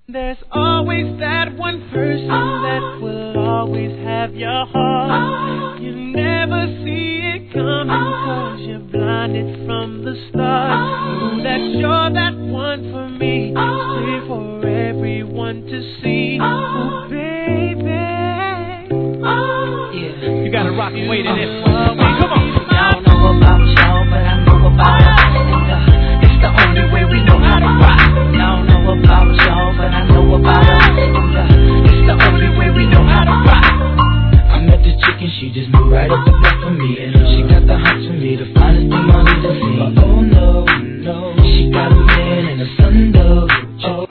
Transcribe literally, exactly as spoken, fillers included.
There's always that one person that will always have your heart. You never see it coming cause you're blinded from the start. Know that you're that one for me. It's clear for everyone to see. Oh, baby. Yeah. You gotta rock and wait in this one. Come on.